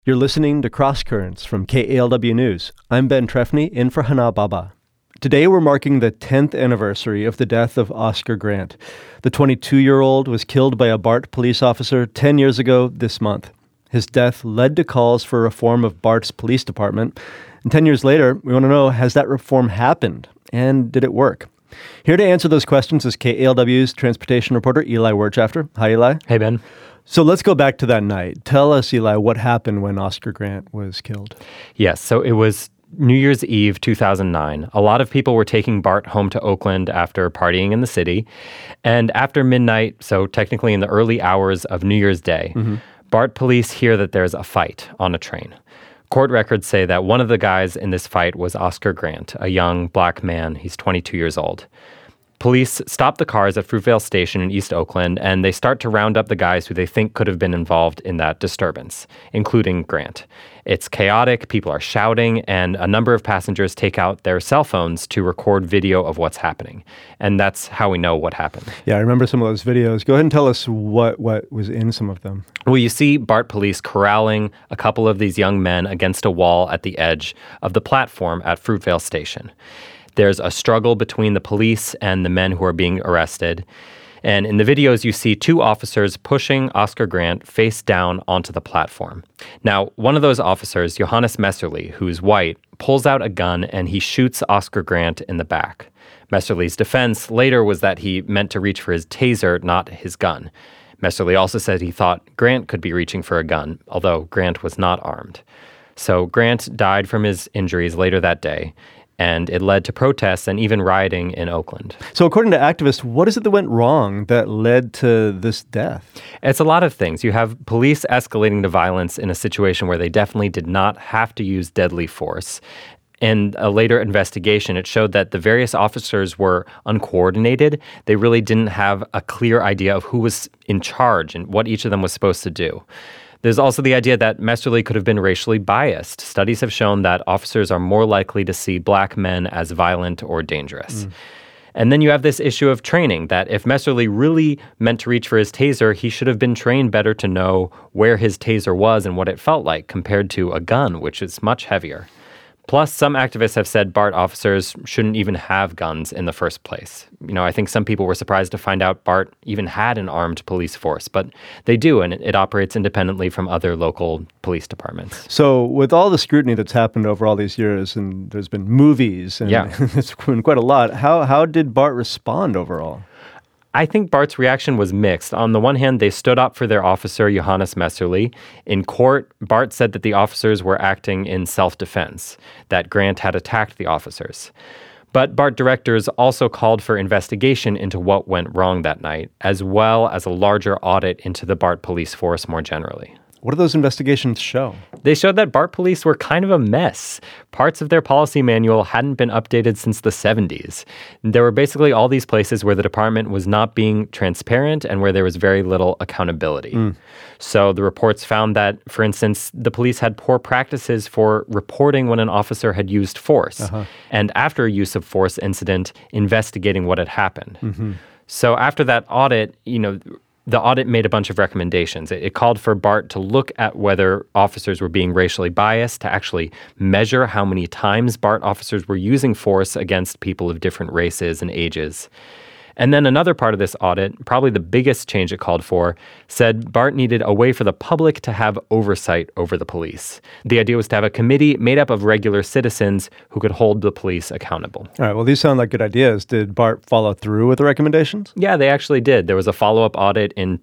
You're listening to Cross Currents from KALW News. I'm Ben Trefny, in for Hana Baba. Today we're marking the 10th anniversary of the death of Oscar Grant. The 22-year-old was killed by a BART police officer 10 years ago this month. His death led to calls for reform of BART's police department. And 10 years later, we want to know, has that reform happened? And did it work? Here to answer those questions is KALW's transportation reporter, Eli Wirtschafter. Hi, Eli. Hey, Ben. So let's go back to that night. Tell us, Eli, what happened when Oscar Grant was killed? Yes, so it was New Year's Eve 2009. A lot of people were taking BART home to Oakland after partying in the city. And after midnight, so technically in the early hours of New Year's Day, BART police hear that there's a fight on a train. Court records say that one of the guys in this fight was Oscar Grant, a young black man. He's 22 years old. Police stop the cars at Fruitvale Station in East Oakland, and they start to round up the guys who they think could have been involved in that disturbance, including Grant. It's chaotic, people are shouting, and a number of passengers take out their cell phones to record video of what's happening. And that's how we know what happened. Yeah, I remember some of those videos. Go ahead and tell us what was in some of them. Well, you see BART police corralling a couple of these young men against a wall at the edge of the platform at Fruitvale Station. There's a struggle between the police and the men who are being arrested. And in the videos, you see two officers pushing Oscar Grant face down onto the platform. Now, one of those officers, Johannes Messerly, who's white, pulls out a gun and he shoots Oscar Grant in the back. Messerly's defense later was that he meant to reach for his taser, not his gun. Messerly also said he thought Grant could be reaching for a gun, although Grant was not armed. So Grant died from his injuries later that day, and it led to protests and even rioting in Oakland. So according to activists, what is it that went wrong that led to this death? It's a lot of things. You have police escalating to violence in a situation where they definitely did not have to use deadly force. In a later investigation, it showed that the various officers were uncoordinated. They really didn't have a clear idea of who was in charge and what each of them was supposed to do. There's also the idea that Messerly could have been racially biased. Studies have shown that officers are more likely to see black men as violent or dangerous. And then you have this issue of training, that if Messerly really meant to reach for his taser, he should have been trained better to know where his taser was and what it felt like compared to a gun, which is much heavier. Plus, some activists have said BART officers shouldn't even have guns in the first place. You know, I think some people were surprised to find out BART even had an armed police force, but they do, and it operates independently from other local police departments. So with all the scrutiny that's happened over all these years, and there's been movies, and it's been quite a lot, how did BART respond overall? I think BART's reaction was mixed. On the one hand, they stood up for their officer, Johannes Messerly. In court, BART said that the officers were acting in self-defense, that Grant had attacked the officers. But BART directors also called for investigation into what went wrong that night, as well as a larger audit into the BART police force more generally. What do those investigations show? They showed that BART police were kind of a mess. Parts of their policy manual hadn't been updated since the 70s. There were basically all these places where the department was not being transparent and where there was very little accountability. So the reports found that, for instance, the police had poor practices for reporting when an officer had used force, and after a use of force incident, investigating what had happened. So after that audit, the audit made a bunch of recommendations. It called for BART to look at whether officers were being racially biased, to actually measure how many times BART officers were using force against people of different races and ages. And then another part of this audit, probably the biggest change it called for, said BART needed a way for the public to have oversight over the police. The idea was to have a committee made up of regular citizens who could hold the police accountable. All right, well, these sound like good ideas. Did BART follow through with the recommendations? Yeah, they actually did. There was a follow-up audit in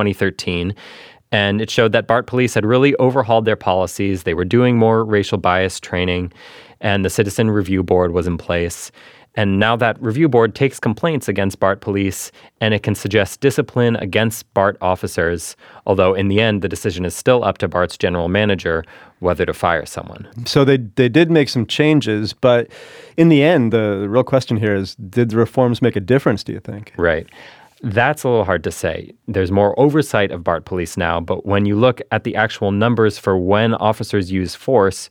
2013, and it showed that BART police had really overhauled their policies. They were doing more racial bias training, and the Citizen Review Board was in place. And now that review board takes complaints against BART police, and it can suggest discipline against BART officers, although in the end, the decision is still up to BART's general manager whether to fire someone. So they did make some changes, but in the end, the real question here is, did the reforms make a difference, do you think? Right. That's a little hard to say. There's more oversight of BART police now, but when you look at the actual numbers for when officers use force,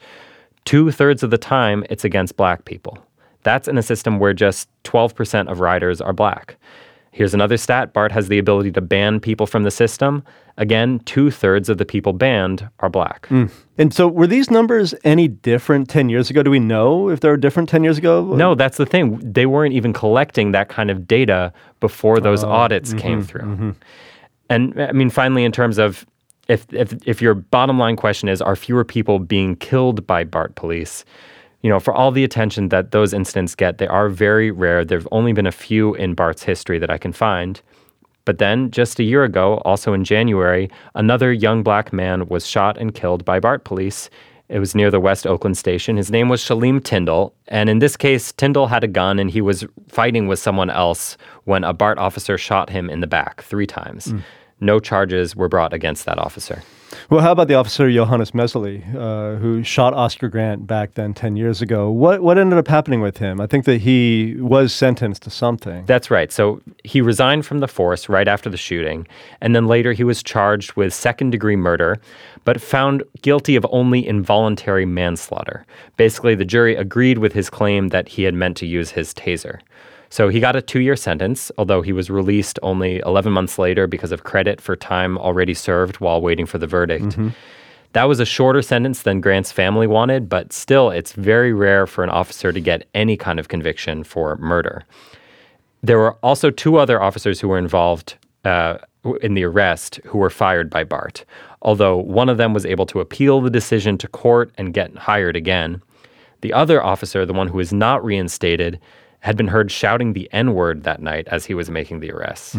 2/3 of the time it's against black people. That's in a system where just 12% of riders are black. Here's another stat. BART has the ability to ban people from the system. Again, 2/3 of the people banned are black. And so were these numbers any different 10 years ago? Do we know if they were different 10 years ago? No, that's the thing. They weren't even collecting that kind of data before those audits came through. And I mean, finally, in terms of if your bottom line question is, are fewer people being killed by BART police? For all the attention that those incidents get, they are very rare. There have only been a few in BART's history that I can find. But then, just a year ago, also in January, another young black man was shot and killed by BART police. It was near the West Oakland station. His name was Shalim Tyndall. And in this case, Tyndall had a gun and he was fighting with someone else when a BART officer shot him in the back 3 times. No charges were brought against that officer. Well, how about the officer Johannes Messerli, who shot Oscar Grant back then 10 years ago? What ended up happening with him? I think that he was sentenced to something. That's right. So he resigned from the force right after the shooting, and then later he was charged with second-degree murder, but found guilty of only involuntary manslaughter. Basically, the jury agreed with his claim that he had meant to use his taser. So he got a 2-year sentence, although he was released only 11 months later because of credit for time already served while waiting for the verdict. That was a shorter sentence than Grant's family wanted, but still, it's very rare for an officer to get any kind of conviction for murder. There were also 2 other officers who were involved in the arrest who were fired by BART, although one of them was able to appeal the decision to court and get hired again. The other officer, the one who was not reinstated, had been heard shouting the N-word that night as he was making the arrests.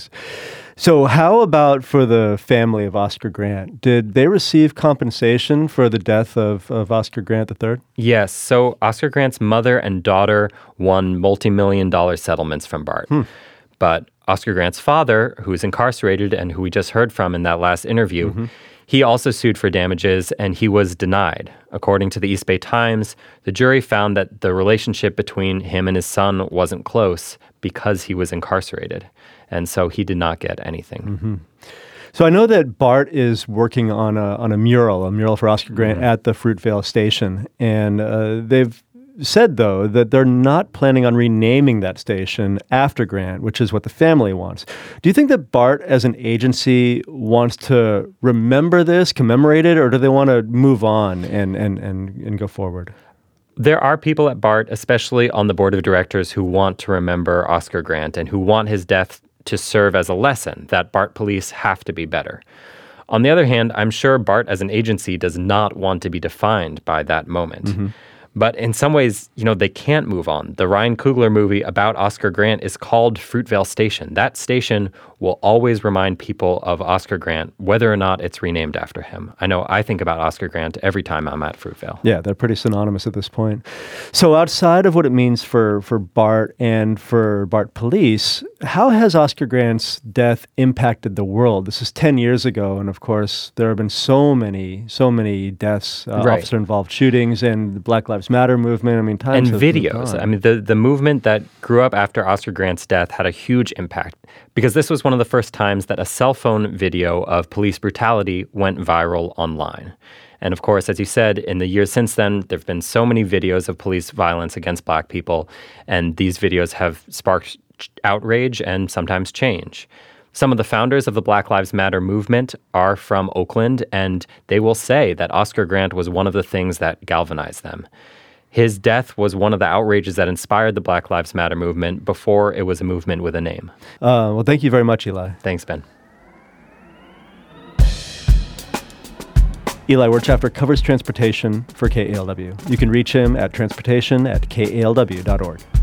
So how about for the family of Oscar Grant? Did they receive compensation for the death of Oscar Grant III? Yes. So Oscar Grant's mother and daughter won multi-million-dollar settlements from BART. But Oscar Grant's father, who is incarcerated and who we just heard from in that last interview, he also sued for damages, and he was denied. According to the East Bay Times, the jury found that the relationship between him and his son wasn't close because he was incarcerated, and so he did not get anything. So I know that BART is working on a mural for Oscar Grant at the Fruitvale station, and they've said, though, that they're not planning on renaming that station after Grant, which is what the family wants. Do you think that BART as an agency wants to remember this, commemorate it, or do they want to move on and go forward? There are people at BART, especially on the board of directors, who want to remember Oscar Grant and who want his death to serve as a lesson that BART police have to be better. On the other hand, I'm sure BART as an agency does not want to be defined by that moment. But in some ways, they can't move on. The Ryan Coogler movie about Oscar Grant is called Fruitvale Station. That station will always remind people of Oscar Grant, whether or not it's renamed after him. I know I think about Oscar Grant every time I'm at Fruitvale. Yeah, they're pretty synonymous at this point. So outside of what it means for BART and for BART police, how has Oscar Grant's death impacted the world? This is 10 years ago, and of course, there have been so many deaths, officer-involved shootings, and the Black Lives Matter movement. I mean, times and videos. I mean, the movement that grew up after Oscar Grant's death had a huge impact because this was one of the first times that a cell phone video of police brutality went viral online. And of course, as you said, in the years since then, there have been so many videos of police violence against Black people, and these videos have sparked outrage and sometimes change. Some of the founders of the Black Lives Matter movement are from Oakland, and they will say that Oscar Grant was one of the things that galvanized them. His death was one of the outrages that inspired the Black Lives Matter movement before it was a movement with a name. Well, thank you very much, Eli. Thanks, Ben. Eli Wirtschafter covers transportation for KALW. You can reach him at transportation@kalw.org.